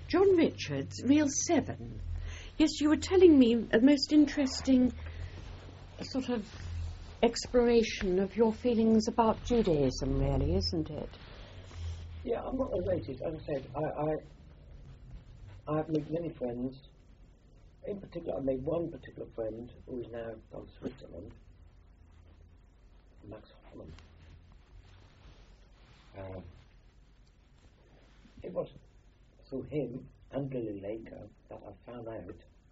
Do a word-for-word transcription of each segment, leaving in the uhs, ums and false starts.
John Richards, Reel seven. Yes, you were telling me a most interesting sort of exploration of your feelings about Judaism, really, isn't it? Yeah, I'm not related. As I said, I, I, I've made many friends. In particular, I made one particular friend who is now from Switzerland, Max Hoffman. Um, it was through him and Billy Laker that I found out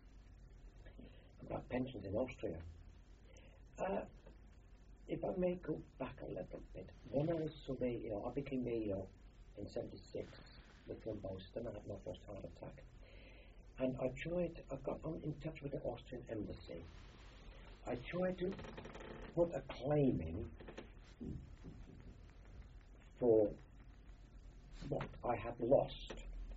about pensions in Austria. Uh, if I may go back a little bit, when I was surveyor, I became mayor in seventy-six with John Boston. I had my first heart attack. And I tried, I got on in touch with the Austrian embassy. I tried to put a claim in for what I had lost.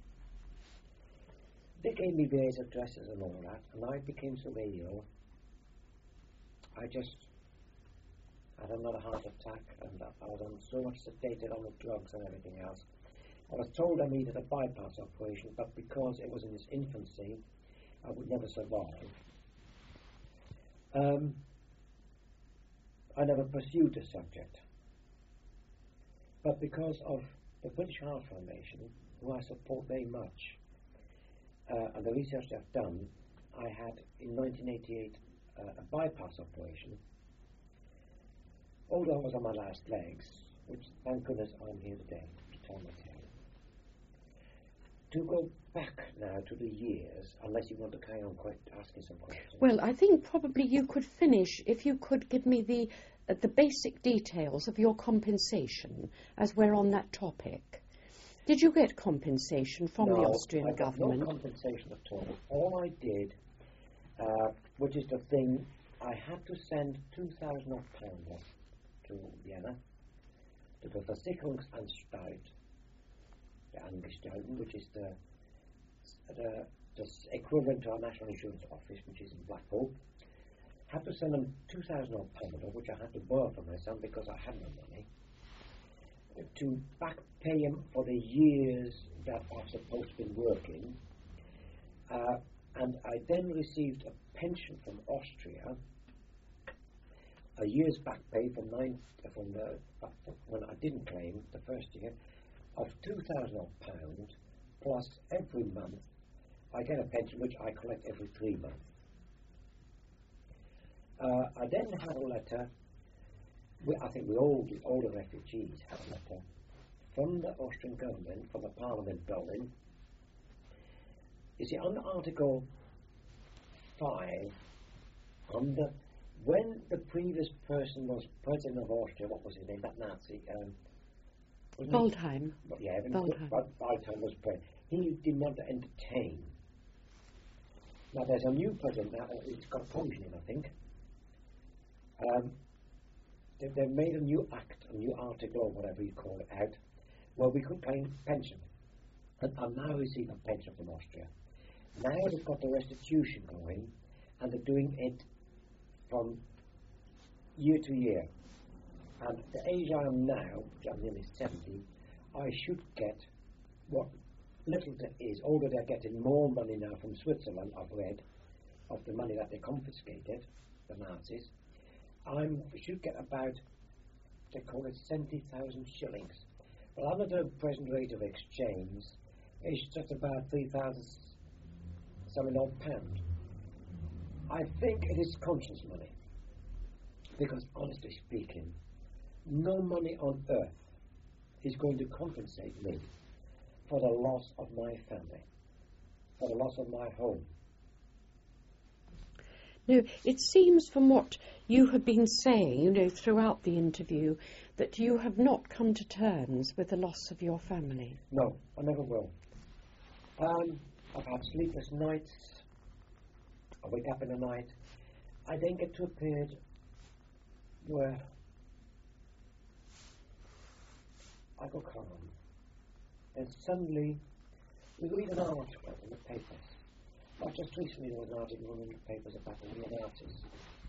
They gave me various addresses and all that, and I became surveyor. I just had another heart attack, and I was on so much sedated on the drugs and everything else. I was told I needed a bypass operation, but because it was in its infancy, I would never survive. Um, I never pursued the subject. But because of the British Heart Foundation, who I support very much, uh, and the research they've done, I had in nineteen eighty-eight uh, a bypass operation. Although I was on my last legs, which thank goodness I'm here today to tell my tale. To go back now to the years, unless you want to carry on quite asking some questions. Well, I think probably you could finish if you could give me the uh, the basic details of your compensation, as we're on that topic. Did you get compensation from no, the Austrian I got government? No compensation at all. All I did, uh, which is the thing, I had to send two thousand pounds to Vienna to the Versicherungsanstalt, the Angestellten, which is the, the the equivalent to our National Insurance Office, which is in Blackpool. Had to send them two thousand pounds, which I had to borrow from my son because I had no money, to back pay him for the years that I've supposed to be working. Uh, and I then received a pension from Austria, a year's back pay from nine from the uh, when I didn't claim the first year of two thousand pounds, plus every month I get a pension which I collect every three months. Uh, I then had a letter. We, I think we all, all the refugees had a letter from the Austrian government, from the Parliament building. You see, on Article five, on the when the previous person was president of Austria, what was his name? That Nazi. Um, Waldheim. He? Yeah, Waldheim. Waldheim was president. He didn't want to entertain. Now there's a new president now. It's got a Polish name, I think. Um, they, they've made a new act, a new article, or whatever you call it, out, where we could claim pension. And I'm now receiving a pension from Austria. Now they've got the restitution going, and they're doing it from year to year. And at the age I am now, which I'm nearly seventy, I should get what little there is. Although they're getting more money now from Switzerland, I've read, of the money that they confiscated, the Nazis. I should get about, they call it seventy thousand shillings. Well, under the present rate of exchange, it's just about three thousand something odd pound. I think it is conscience money. Because honestly speaking, no money on earth is going to compensate me for the loss of my family, for the loss of my home. No, it seems from what you have been saying, you know, throughout the interview, that you have not come to terms with the loss of your family. No, I never will. Um, I've had sleepless nights. I wake up in the night. I then get to a period where I go calm. And suddenly, we read an article in the papers. Not just recently there was an article in the papers about the neo-Nazis.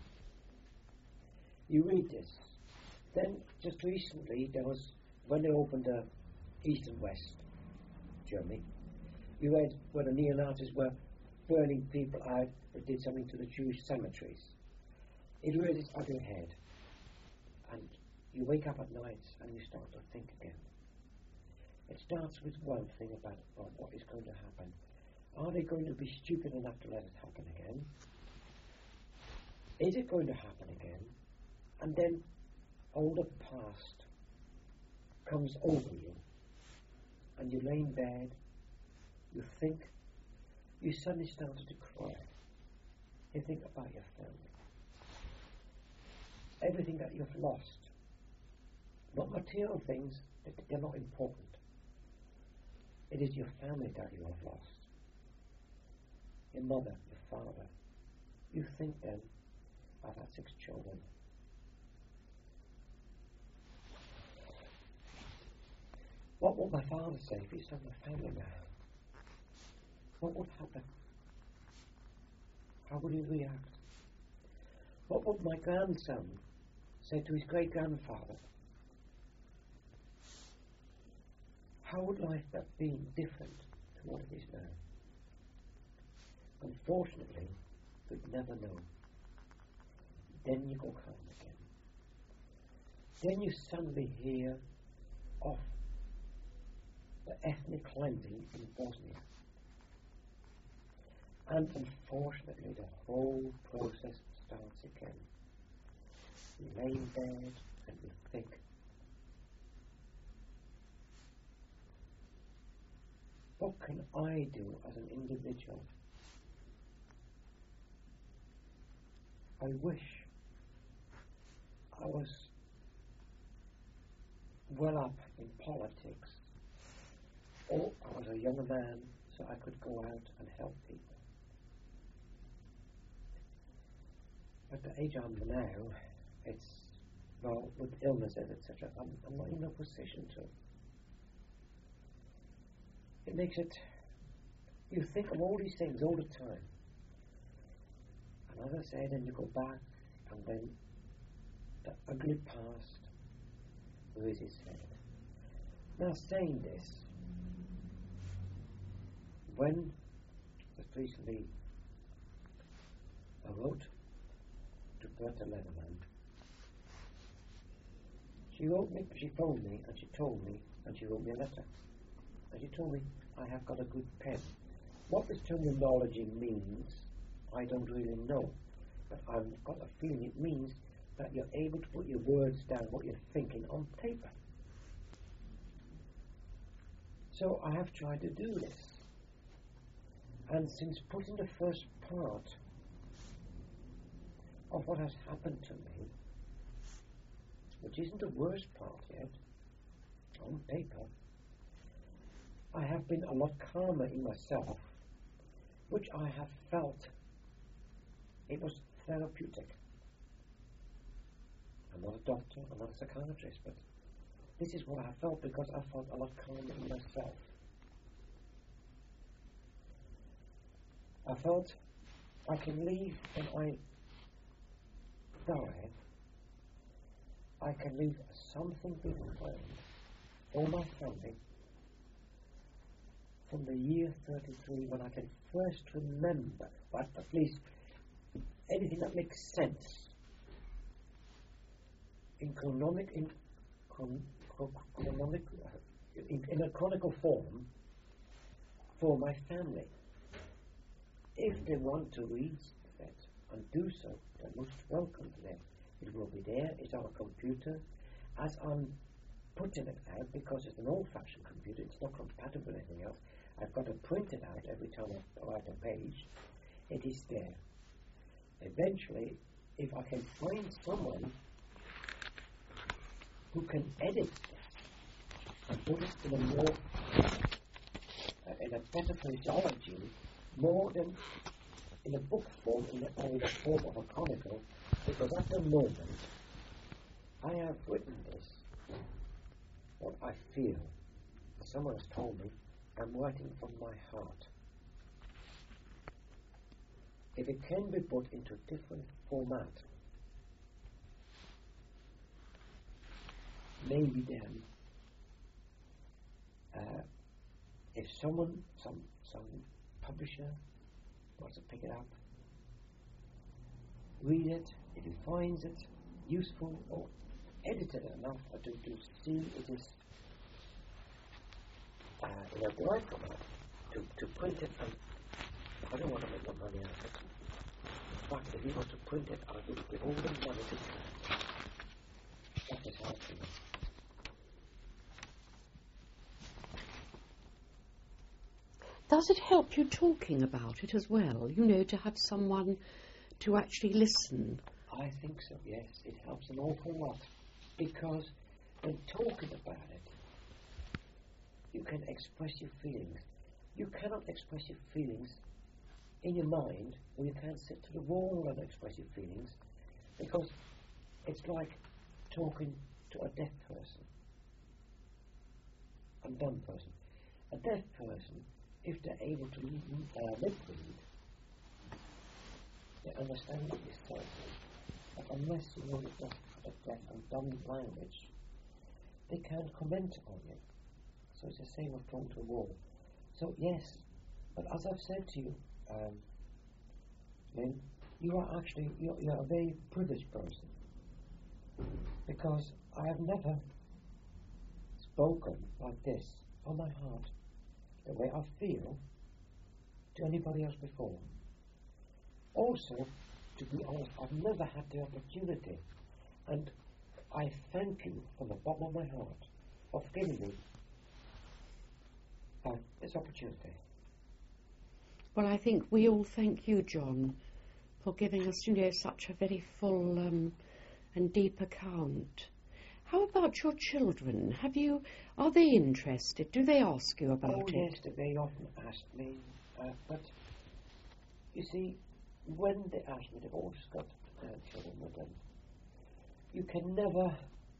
You read this. Then, just recently, there was, when they opened the East and West Germany, you read where the neo-Nazis were burning people out that did something to the Jewish cemeteries. It reared its ugly head. And you wake up at night and you start to think again. It starts with one thing about, about what is going to happen. Are they going to be stupid enough to let it happen again? Is it going to happen again? And then all the past comes over you. And you lay in bed, you think, you suddenly started to cry. You think about your family. Everything that you've lost. Not material things, they're not important. It is your family that you have lost. Your mother, your father. You think then, I've had six children. What would my father say if he saw my family now? What would happen? How would he react? What would my grandson say to his great-grandfather? How would life have been different to what it is now? Unfortunately, we'd never know. Then you go home again. Then you suddenly hear of the ethnic cleansing in Bosnia. And unfortunately, the whole process starts again. You lay in bed and you think, what can I do as an individual? I wish I was well up in politics, or I was a younger man so I could go out and help people. At the age I'm now, it's, well, with illnesses, et cetera, I'm, I'm not in a position to. It makes it, you think of all these things all the time. And as I said, then you go back, and then the ugly past rears its head. Now, saying this, when just recently I wrote to Berta Leatherman, she wrote me, she phoned me, and she told me, and she wrote me a letter. And she told me, I have got a good pen. What this terminology means, I don't really know. But I've got a feeling it means that you're able to put your words down, what you're thinking, on paper. So I have tried to do this. And since putting the first part of what has happened to me, which isn't the worst part yet, on paper, I have been a lot calmer in myself, which I have felt it was therapeutic. I'm not a doctor, I'm not a psychiatrist, but this is what I felt because I felt a lot calmer in myself. I felt I can leave when I die, I can leave something behind for my family from the year thirty-three, when I can first remember, but at least anything that makes sense in chronomic, in, chron, chronomic, in, in a chronicle form for my family. If they want to read that and do so, they're most welcome to them. It will be there, it's on a computer. As I'm putting it out, because it's an old-fashioned computer, it's not compatible with anything else, I've got to print it out every time I write a page. It is there. Eventually, if I can find someone who can edit this and put it in a more, uh, in a better phraseology, more than in a book form, in the, or in the form of a chronicle, because at the moment, I have written this, what I feel. Someone has told me, I'm writing from my heart. If it can be put into a different format, maybe then, uh, if someone, some some publisher wants to pick it up, read it, if he finds it useful or edited enough to, to see it is uh, in a bright format, to, to print it, and I don't want to make no money out of it. But if he wants to print it, I will give all the money to him. That is hard for me. Does it help you talking about it as well? You know, to have someone to actually listen? I think so, yes. It helps an awful lot. Because when talking about it, you can express your feelings. You cannot express your feelings in your mind, or you can't sit to the wall and express your feelings, because it's like talking to a deaf person, a dumb person. A deaf person, if they're able to uh, lip read, they understand what you're saying. But unless you know the deaf, the deaf and dumb language, they can't comment on it. So it's the same as talking to a wall. So yes, but as I've said to you, um, Lynn, you are actually you're, you're a very privileged person, because I have never spoken like this from my heart, the way I feel, to anybody else before. Also, to be honest, I've never had the opportunity, and I thank you from the bottom of my heart of giving me uh, this opportunity. Well, I think we all thank you, John, for giving us, you know, such a very full um, and deep account. How about your children? Have you? Are they interested? Do they ask you about oh, it? Oh yes, they often ask me, uh, but you see, when they ask me, they've always got uh, children with them. You can never.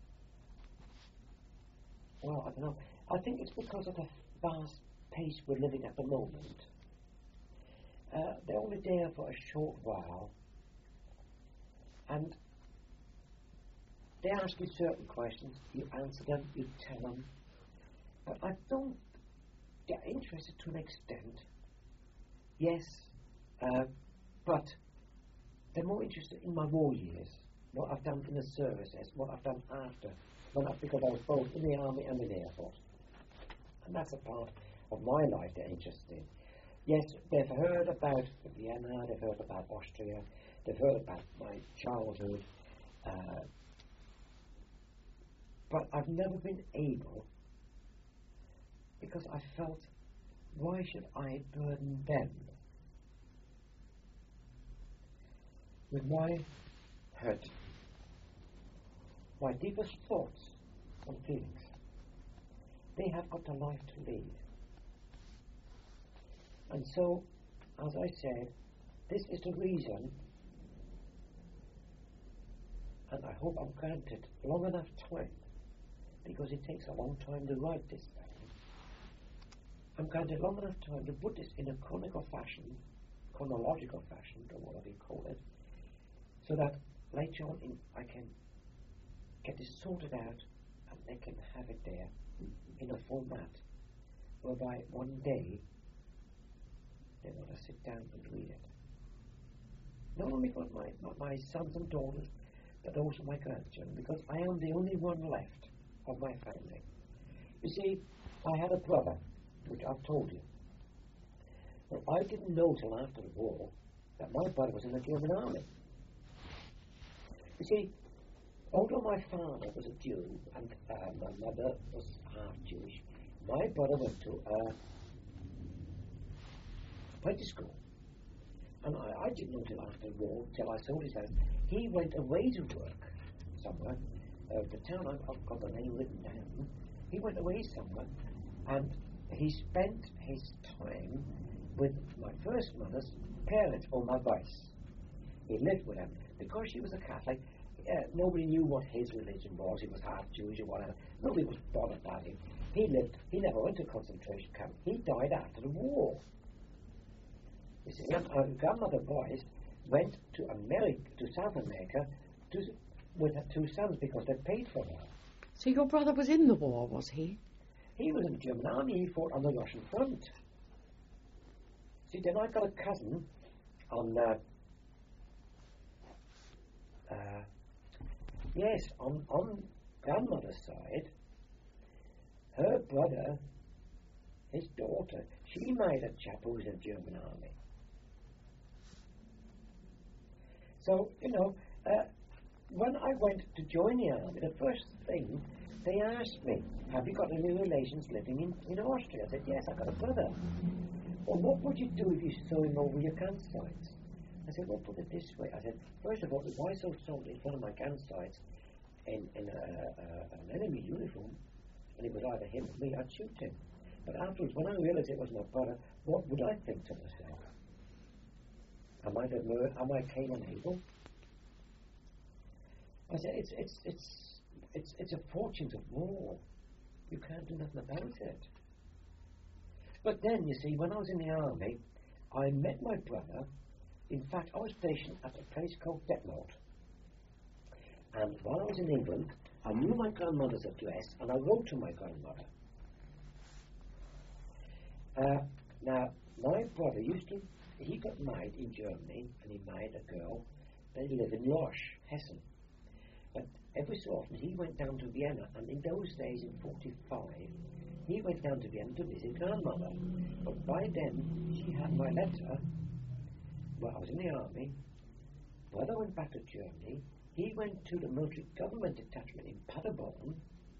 Well, I don't know. I think it's because of the fast pace we're living at the moment. Uh, they're only there for a short while, and they ask you certain questions, you answer them, you tell them, but I don't get interested to an extent, yes, uh, but they're more interested in my war years, what I've done in the services, what I've done after, when I, because I was both in the army and in the air force, and that's a part of my life they're interested in. Yes, they've heard about Vienna, they've heard about Austria, they've heard about my childhood, uh, but I've never been able, because I felt, why should I burden them with my hurt, my deepest thoughts and feelings? They have got a life to lead. And so, as I said, this is the reason, and I hope I'm granted long enough time, because it takes a long time to write this down. I'm granted long enough time to put this in a chronological fashion, chronological fashion, or whatever you call it, so that later on in, I can get this sorted out and they can have it there in a format whereby one day they want to sit down and read it. Not only for my, my, my sons and daughters, but also my grandchildren, because I am the only one left of my family. You see, I had a brother, which I've told you. Well, I didn't know till after the war that my brother was in the German army. You see, although my father was a Jew and uh, my mother was half Jewish, my brother went to a apprentice school. And I, I didn't know till after the war, till I sold his house. He went away to work somewhere. Uh, the town, I've, I've got the name written down. He went away somewhere, and he spent his time with my first mother's parents, or my vice. He lived with them. Because she was a Catholic, uh, nobody knew what his religion was. He was half Jewish or whatever. Nobody was bothered about him. He lived, he never went to a concentration camp. He died after the war. You see, and our grandmother Boyce went to America, to South America, to, with her two sons because they paid for her. So your brother was in the war, was he? he was in the German army. He fought on the Russian front. See, then I got a cousin on, uh, uh, yes, on, on grandmother's side. Her brother, his daughter, she married a chap who was in the German army. So, you know, uh, when I went to join the army, the first thing they asked me, have you got any relations living in, in Austria? I said, yes, I've got a brother. Well, what would you do if you saw him over your campsites? I said, well, put it this way. I said, first of all, if I saw somebody in front of my campsites in, in a, a, an enemy uniform, and it was either him or me, I'd shoot him. But afterwards, when I realised it was my brother, what would I think to myself? Am I the mur- am I Cain and Abel? I said, it's it's it's it's it's a fortune of war. You can't do nothing about it. But then, you see, when I was in the army, I met my brother. In fact, I was stationed at a place called Detmold. And while I was in England, I knew my grandmother's address, and I wrote to my grandmother. Uh, now, my brother used to, he got married in Germany, and he married a girl. They live in Lorsch, Hessen. But every so often, he went down to Vienna, and in those days, in forty-five, he went down to Vienna to visit grandmother. But by then, she had my letter. Well, I was in the army. Brother went back to Germany. He went to the military government detachment in Paderborn.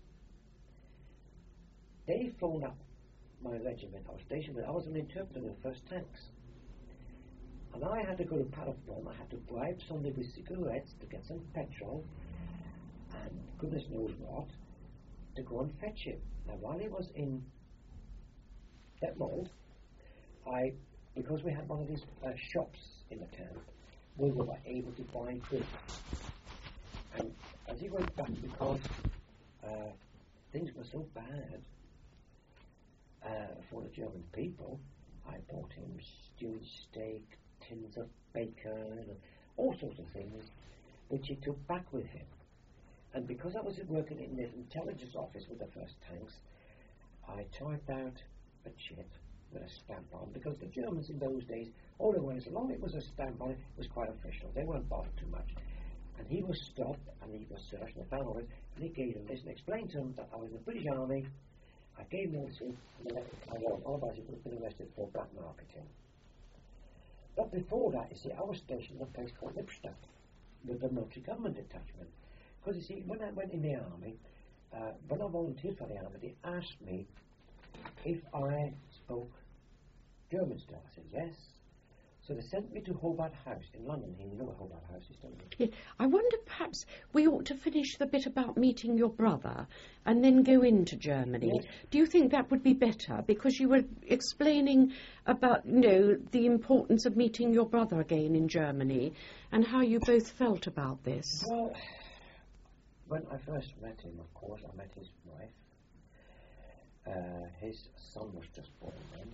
They phoned up my regiment. I was stationed with, I was an interpreter in the first tanks. And I had to go to Paderborn. I had to bribe somebody with cigarettes to get some petrol and goodness knows what to go and fetch it. Now, while he was in Detmold, I, because we had one of these uh, shops in the town, we were able to buy goods. And as he went back, because uh, things were so bad uh, for the German people, I bought him stewed steak, tins of bacon, and all sorts of things, which he took back with him. And because I was working in this intelligence office with the first tanks, I typed out a chip with a stamp on, because the Germans in those days, all they wanted, as long as it was a stamp on it, it was quite official. They weren't bothered too much. And he was stopped, and he was searched, and they found all this, and he gave him this, and explained to him that I was in the British Army. I gave him all this, and they let it carry on. Otherwise, he would have been arrested for black marketing. But before that, you see, I was stationed in a place called Lippstadt, with the military government detachment. Because, you see, when I went in the army, uh, when I volunteered for the army, they asked me if I spoke German still. I said, yes. So they sent me to Hobart House in London. Here, you know what Hobart House is, don't you? Yeah. I wonder perhaps we ought to finish the bit about meeting your brother and then go into Germany. Yes. Do you think that would be better? Because you were explaining about, you know, the importance of meeting your brother again in Germany and how you both felt about this. Well, when I first met him, of course, I met his wife. Uh, his son was just born then.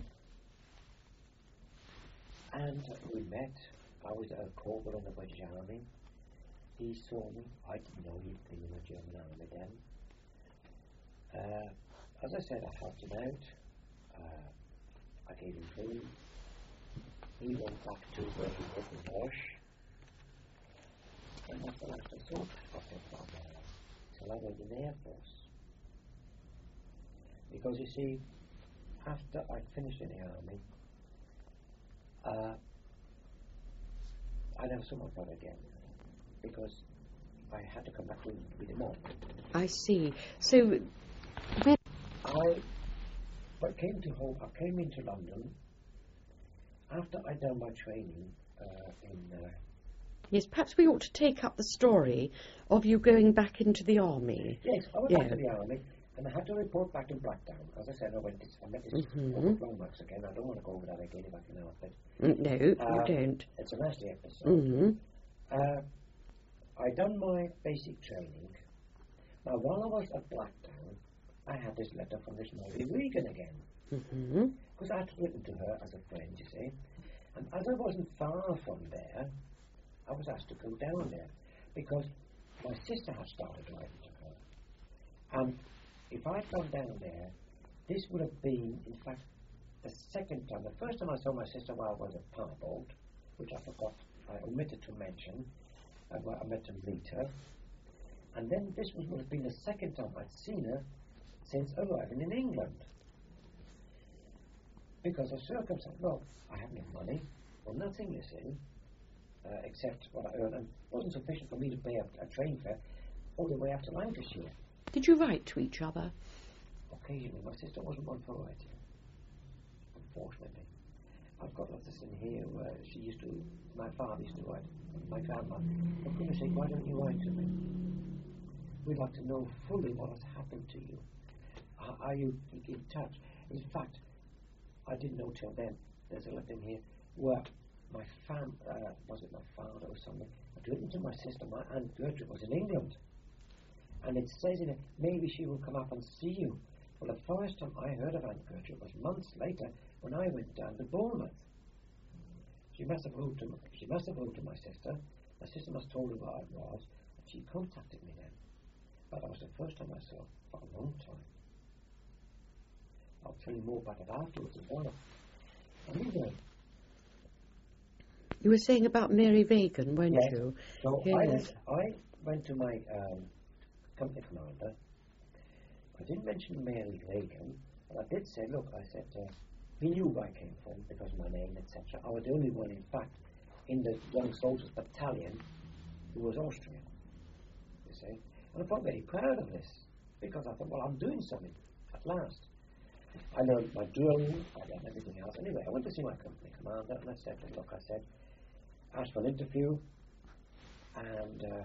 And we met. I was a corporal in the British Army. He saw me. I didn't know he'd been in the German Army then. Uh, as I said, I helped him out. Uh, I gave him food. He went back to where he was in Bosch. And that's the last I saw of him from there, till I went in the Air Force. Because, you see, after I finished in the Army, Uh, I never saw my brother again because I had to come back with, with him on. I see. So, when I, I came to home. I came into London after I'd done my training uh, in. Uh, yes, perhaps we ought to take up the story of you going back into the army. yes, I went Yeah. back to the army. And I had to report back to Blackdown. As I said, I went. To, I met this Mm-hmm. Lomax again. I don't want to go over that again if I can help it. Mm, No, Uh, you don't. It's a nasty episode. Mm-hmm. Uh, I done my basic training. Now, while I was at Blackdown, I had this letter from this Mary Regan again, Mm-hmm. because I had written to her as a friend, you see. And as I wasn't far from there, I was asked to go down there because my sister had started writing to her. And if I'd gone down there, this would have been, in fact, the second time. The first time I saw my sister while I was at Parbold, which I forgot, I omitted to mention, uh, where I met to meet her. And then this would have been the second time I'd seen her since arriving in England. Because of circumstance. Well, I had no money, or nothing, you see, uh, except what I earned, and it wasn't sufficient for me to pay a, a train fare all the way up to Lancashire. Did you write to each other? Occasionally. My sister wasn't one for writing, unfortunately. I've got letters in here where she used to, my father used to write, my grandma, for goodness sake, why don't you write to me? We'd like to know fully what has happened to you. Are, are you in touch? In fact, I didn't know till then, there's a letter in here where my fam, uh, was it my father or something, had written to my sister, my Aunt Gertrude was in England. And it says in it, maybe she will come up and see you. Well, the first time I heard of Aunt Gertrude was months later when I went down to Bournemouth. She must have wrote to, she must have wrote to my sister. My sister must have told her what it was, and she contacted me then. But that was the first time I saw her for a long time. I'll tell you more about it afterwards as well. Anyway. You were saying about Mary Regan, weren't yes. you? So yes. I, went, I went to my um, company commander. I didn't mention Mary Regan, but I did say, look, I said, uh, he knew where I came from because of my name, et cetera. I was the only one, in fact, in the young soldiers battalion who was Austrian, you see. And I felt very proud of this because I thought, well, I'm doing something at last. I learned my drill, I learned everything else. Anyway, I went to see my company commander and I said to him, look, I said, asked for an interview, and uh,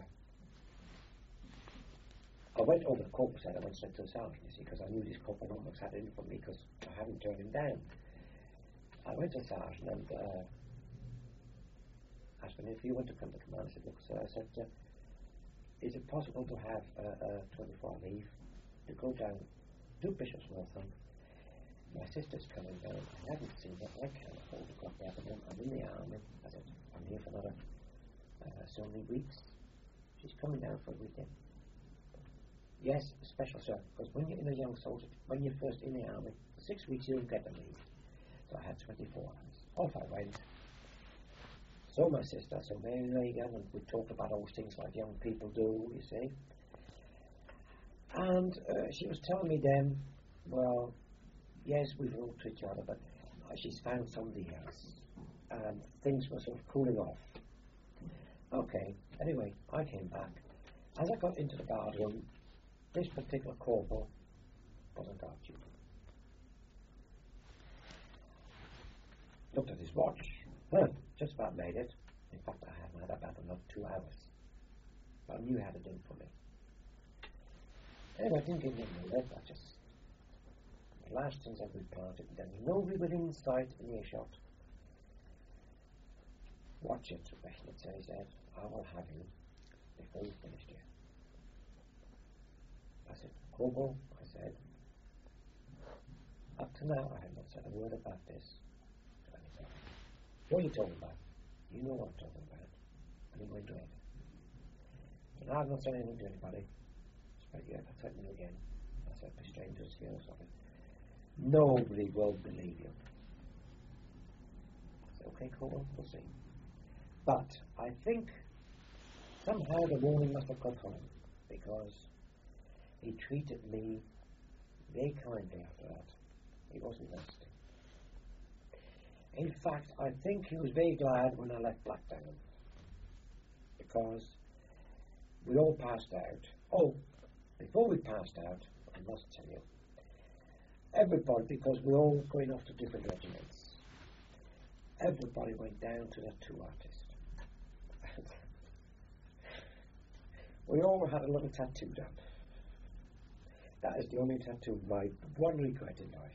I went over the corporal side. I went straight to the sergeant, you see, because I knew this corporal almost had it in for me because I hadn't turned him down. I went to the sergeant and uh, asked for an interview. Went to come to command. I said, look, sir, I said, uh, is it possible to have uh, uh, twenty-four leave to go down to Bishop's Northam? My sister's coming down. I haven't seen her. I can't afford to go up there at the moment. I'm in the army. I said, I'm here for another uh, so many weeks. She's coming down for a weekend. Yes, special, sir, because when you're in a young soldier, when you're first in the army, for six weeks you don't get the leave. So I had twenty-four hours. Off I went. Saw my sister, so Mary Regan, and we talked about those things like young people do, you see. And uh, she was telling me then, well, yes, we wrote to each other, but uh, she's found somebody else. And things were sort of cooling off. Okay, anyway, I came back. As I got into the guard room, this particular corporal was on guard duty. Looked at his watch. Well, just about made it. In fact, I hadn't had about another two hours. But I knew he had it in for me. Anyway, I didn't give him a letter. I just... The last things that we planted, and then nobody within sight in earshot. Watch it, Beckett said, he said, I will have you before you finished here. I said, Corporal, I said, up to now I have not said a word about this to anybody. What are you talking about? You know what I'm talking about. And he went to it. So now I've not said anything to anybody. But yeah, I threatened you again. I said, be strangers here or something. Nobody will believe you. I said, okay, Corporal, we'll see. But I think somehow the warning must have got home because he treated me very kindly after that. He wasn't nasty. In fact, I think he was very glad when I left Blackdown because we all passed out. Oh, before we passed out, I must tell you, everybody, because we're all going off to different regiments, everybody went down to the tattoo artist. We all had a little tattoo done. That is the only tattoo, my one regret in life.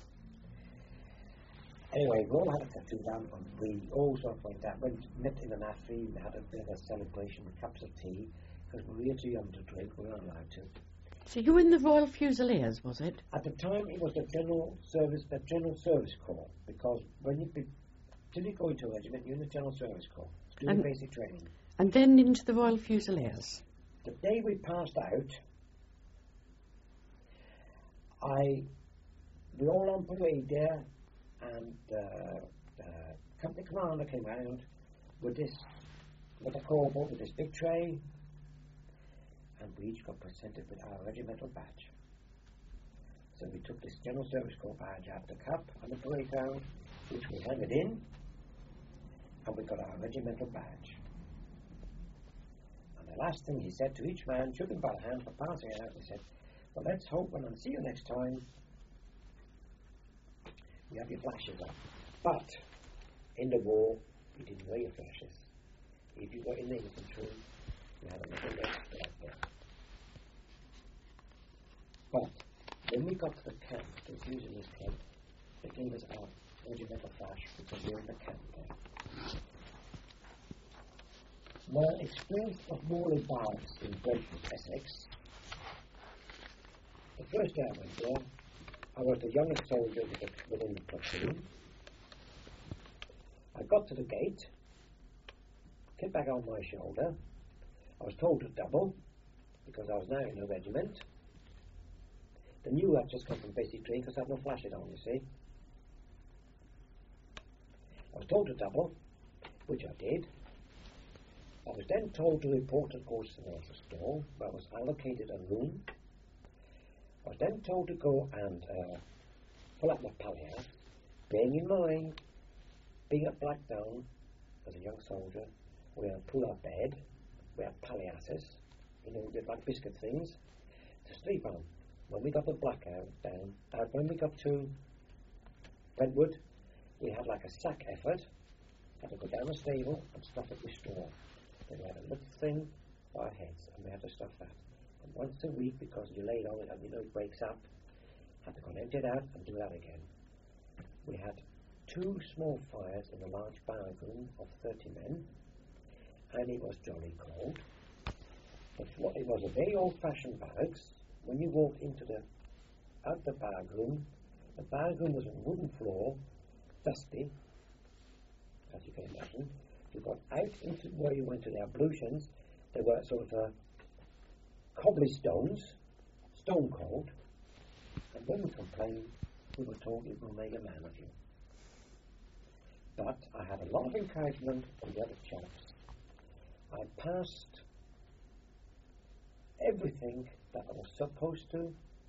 Anyway, we all had a tattoo done, and we all sort of went down, went, met in an affy, and had a bit of a celebration with cups of tea, because we were too young to drink, we weren't allowed to. So you were in the Royal Fusiliers, was it? At the time, it was the General Service, the General Service Corps, because when you, be, till you go into a regiment, you're in the General Service Corps, doing basic training. And then into the Royal Fusiliers. The day we passed out, I we all on parade there, and uh, the company commander came round with this little call book with this big tray, and we each got presented with our regimental badge. So we took this General Service Corps badge out of the cup on the parade ground, which we handed in, and we got our regimental badge. And the last thing he said to each man, shook him by the hand for passing it out, he said, well, let's hope when I see you next time, you have your flashes up. But in the war, you didn't wear your flashes. If you were in the infantry, you had a little less like that. But when we got to the camp, the fuselage camp, they gave us our regimental flash because we were in the camp there. My experience of Morley Barracks in Brentford, Essex. The first day I went there, I was the youngest soldier within the platoon. I got to the gate, kit bag on my shoulder. I was told to double because I was now in a regiment. They knew I'd just come from basic training because I had no flashes on, you see. I was told to double, which I did. I was then told to report to the quartermaster store, where I was allocated a room. I was then told to go and uh, fill up my palliasse, bearing in mind, being at Blackdown as a young soldier, we had a pull-out bed, we had palliasses, you know, they're like biscuit things, to sleep on. When we got the blackout down, uh, when we got to Brentwood, we had like a sack effort, had to go down the stable and stuff it with straw. Then we had a little thing by our heads, and we had to stuff that. And once a week, because you laid on it and you know it breaks up, had to go and empty it out and do that again. We had two small fires in a large barrack room of thirty men, and it was jolly cold. The floor, it was a very old-fashioned barracks. When you walked into the out the barrack room, the barrack room was a wooden floor, dusty, as you can imagine. You got out into where you went to the ablutions, there were sort of uh, cobbly stones, stone cold, and when we complained, we were told it will make a man of you. But I had a lot of encouragement from the other chaps. I passed everything that I was supposed to.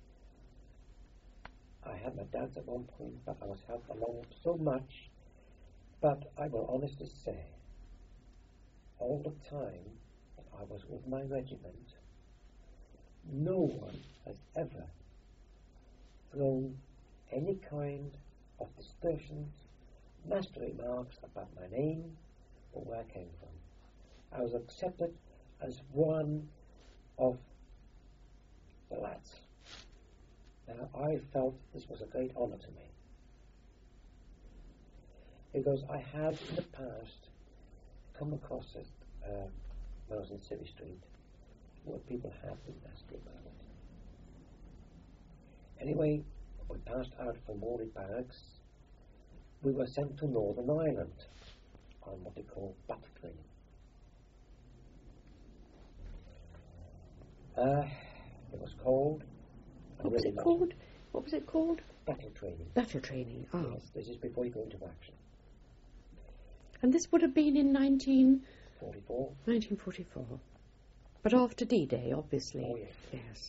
I had my doubts at one point, but I was helped along so much. But I will honestly say, all the time that I was with my regiment, no one has ever thrown any kind of distortions, nasty remarks about my name or where I came from. I was accepted as one of the lads. Now, I felt this was a great honour to me, because I had in the past come across it uh, when I was in City Street, where people have been nasty about it. Anyway, we passed out from Morley Barracks. We were sent to Northern Ireland on what they call battle training. Uh, it was cold. What was it called? What was it called? Battle training. Battle training. Oh. Yes, this is before you go into action. And this would have been in nineteen forty-four. nineteen forty-four. But after D-Day, obviously. Oh, yes. Yes.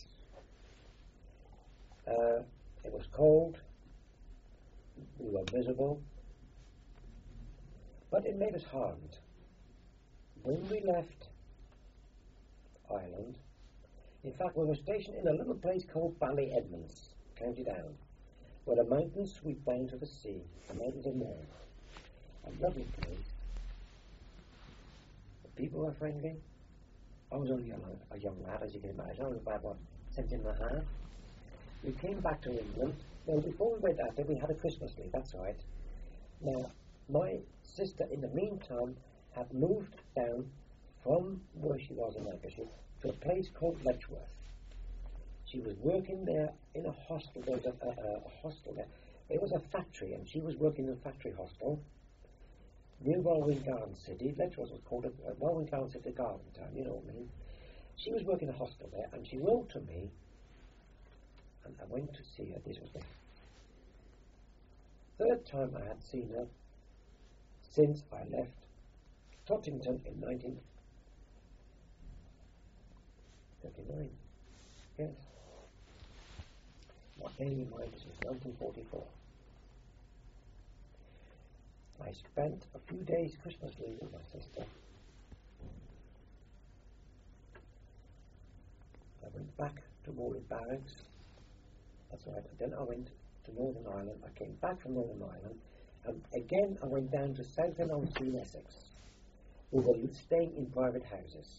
Uh, it was cold. We were miserable. But it made us hardened. When we left Ireland, in fact, we were stationed in a little place called Ballydedmonds, County Down, where the mountains sweep down to the sea, the mountains of Mourne. A lovely place. The people were friendly. I was only a, a young lad, as you can imagine. I was about, what, seventeen and a half. We came back to England. Well, before we went out there, we had a Christmas leave, that's right. Now, my sister, in the meantime, had moved down from where she was in Lancashire to a place called Letchworth. She was working there in a hostel. There was a, a, a hostel there. It was a factory, and she was working in a factory hostel near Walwyn Garden City. Letchworth was called a, a Walwyn Garden City Garden Town, you know what I mean. She was working in a hostel there, and she wrote to me, and I went to see her. This was the third time I had seen her since I left Tottington in nineteen thirty-nine. Yes. Now, bearing in mind this was nineteen forty-four. I spent a few days Christmas leave with my sister. I went back to Warwick Barracks. That's right. Then I went to Northern Ireland. I came back from Northern Ireland, and again I went down to Southend-on-Sea in Essex. We were staying in private houses.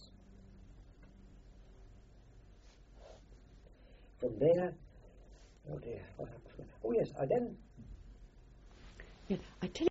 From there, oh dear, what happened? Oh yes, I then. Yeah, I tell